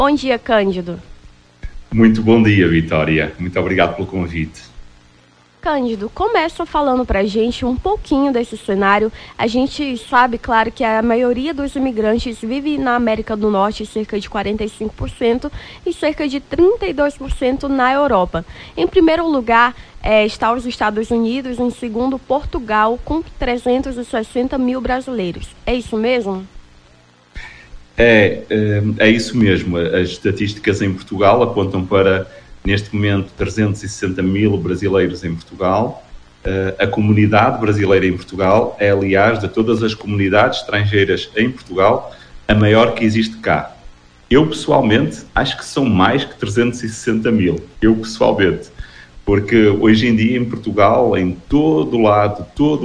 Bom dia, Cândido. Muito bom dia, Vitória. Muito obrigado pelo convite. Cândido, começa falando pra gente um pouquinho desse cenário. A gente sabe, claro, que a maioria dos imigrantes vive na América do Norte, cerca de 45%, e cerca de 32% na Europa. Em primeiro lugar, está os Estados Unidos, em segundo, Portugal, com 360 mil brasileiros. É isso mesmo? É isso mesmo. As estatísticas em Portugal apontam para, neste momento, 360 mil brasileiros em Portugal. A comunidade brasileira em Portugal é, aliás, de todas as comunidades estrangeiras em Portugal, a maior que existe cá. Eu, pessoalmente, acho que são mais que 360 mil. Eu, pessoalmente. Porque hoje em dia, em Portugal, em todo lado,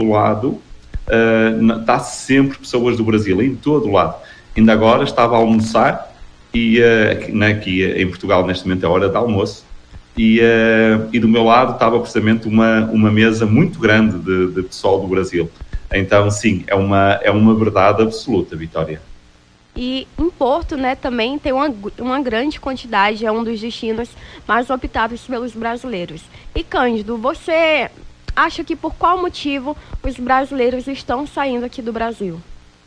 está sempre pessoas do Brasil, em todo lado. Ainda agora estava a almoçar e aqui em Portugal neste momento é a hora de almoço e do meu lado estava precisamente uma mesa muito grande de pessoal do Brasil. Então sim, é uma verdade absoluta, Vitória. E em Porto, né, também tem uma grande quantidade, é um dos destinos mais optados pelos brasileiros. E Cândido, você acha que por qual motivo os brasileiros estão saindo aqui do Brasil?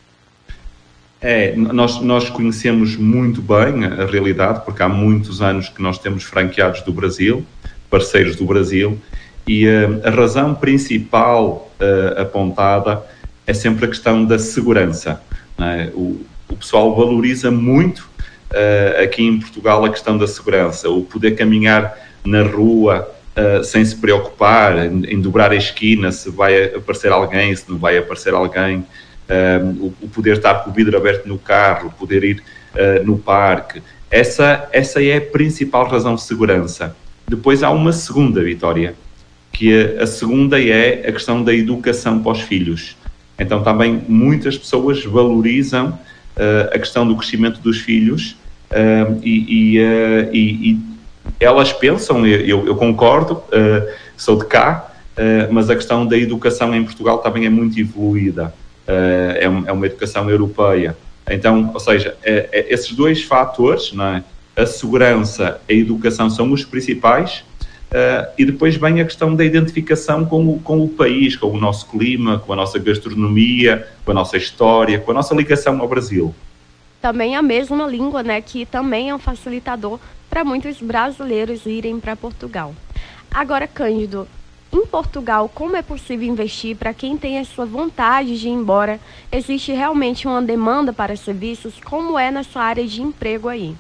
Nós conhecemos muito bem a realidade, porque há muitos anos que nós temos franqueados do Brasil, parceiros do Brasil, e a razão principal apontada é sempre a questão da segurança. Não é? O pessoal valoriza muito aqui em Portugal a questão da segurança, o poder caminhar na rua sem se preocupar em dobrar a esquina, se vai aparecer alguém, se não vai aparecer alguém. O poder estar com o vidro aberto no carro, poder ir no parque. Essa é a principal razão de segurança. Depois há uma segunda, Vitória, que a segunda é a questão da educação para os filhos. Então também muitas pessoas valorizam a questão do crescimento dos filhos e elas pensam, eu concordo, sou de cá, mas a questão da educação em Portugal também é muito evoluída. É uma educação europeia. Então, ou seja, esses dois fatores, não é? A segurança, a educação são os principais, e depois vem a questão da identificação com o país, com o nosso clima, com a nossa gastronomia, com a nossa história, com a nossa ligação ao Brasil. Também a mesma língua, né, que também é um facilitador para muitos brasileiros irem para Portugal. Agora, Cândido, em Portugal, como é possível investir para quem tem a sua vontade de ir embora? Existe realmente uma demanda para serviços? Como é na sua área de emprego aí?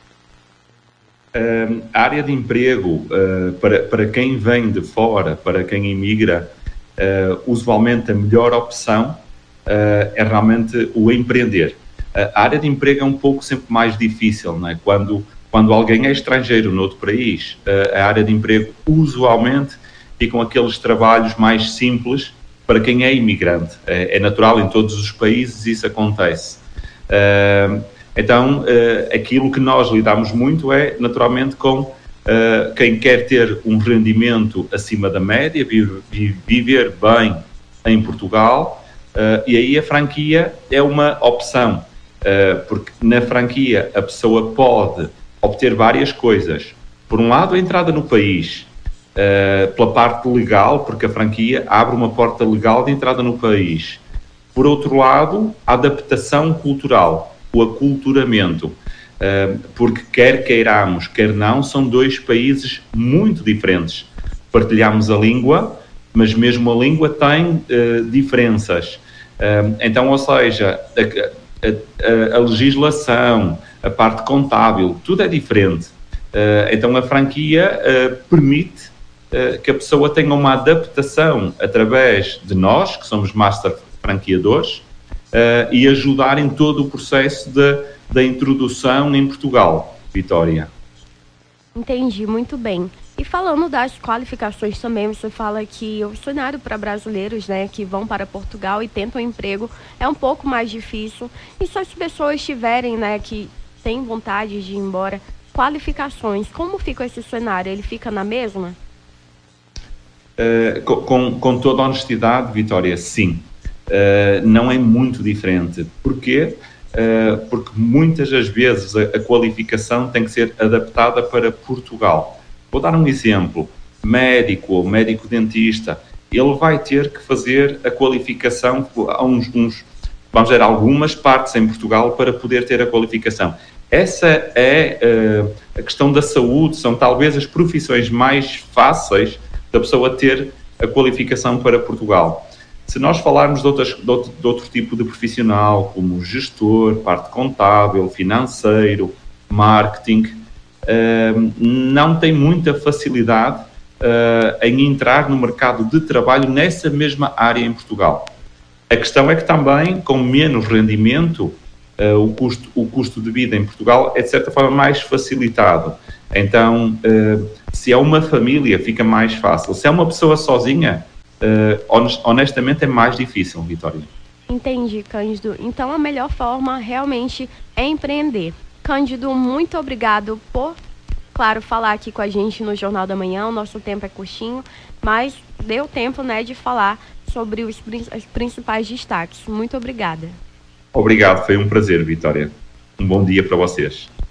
A área de emprego, para quem vem de fora, para quem imigra, usualmente a melhor opção é realmente o empreender. A área de emprego é um pouco sempre mais difícil, não é? Quando alguém é estrangeiro noutro país, a área de emprego usualmente ficam aqueles trabalhos mais simples para quem é imigrante. É natural, em todos os países isso acontece. Então, aquilo que nós lidamos muito é, naturalmente, com quem quer ter um rendimento acima da média, viver bem em Portugal, e aí a franquia é uma opção, porque na franquia a pessoa pode obter várias coisas. Por um lado, a entrada no país, pela parte legal, porque a franquia abre uma porta legal de entrada no país. Por outro lado, a adaptação cultural, o aculturamento, porque quer queiramos, quer não, são dois países muito diferentes. Partilhamos a língua, mas mesmo a língua tem diferenças. Então, ou seja, a legislação, a parte contábil, tudo é diferente. Então, a franquia permite que a pessoa tenha uma adaptação através de nós, que somos master franqueadores, e ajudar em todo o processo da introdução em Portugal, Vitória. Entendi, muito bem. E falando das qualificações também, você fala que o cenário para brasileiros, né, que vão para Portugal e tentam emprego é um pouco mais difícil. E se as pessoas tiverem, né, que têm vontade de ir embora, qualificações, como fica esse cenário? Ele fica na mesma? Com toda a honestidade, Vitória, sim. Não é muito diferente. Porquê? porque muitas das vezes a qualificação tem que ser adaptada para Portugal. Vou dar um exemplo. Médico ou médico-dentista, ele vai ter que fazer a qualificação a vamos dizer, algumas partes em Portugal para poder ter a qualificação. Essa é a questão da saúde, são talvez as profissões mais fáceis da pessoa ter a qualificação para Portugal. Se nós falarmos de outro tipo de profissional, como gestor, parte contábil, financeiro, marketing, não tem muita facilidade em entrar no mercado de trabalho nessa mesma área em Portugal. A questão é que também, com menos rendimento, o custo de vida em Portugal é de certa forma mais facilitado. Então, se é uma família, fica mais fácil. Se é uma pessoa sozinha, honestamente é mais difícil, Vitória. Entendi, Cândido. Então a melhor forma realmente é empreender. Cândido, muito obrigado por, claro, falar aqui com a gente no Jornal da Manhã. O nosso tempo é curtinho, mas deu tempo, né, de falar sobre os principais destaques. Muito obrigada. Obrigado, foi um prazer, Vitória. Um bom dia para vocês.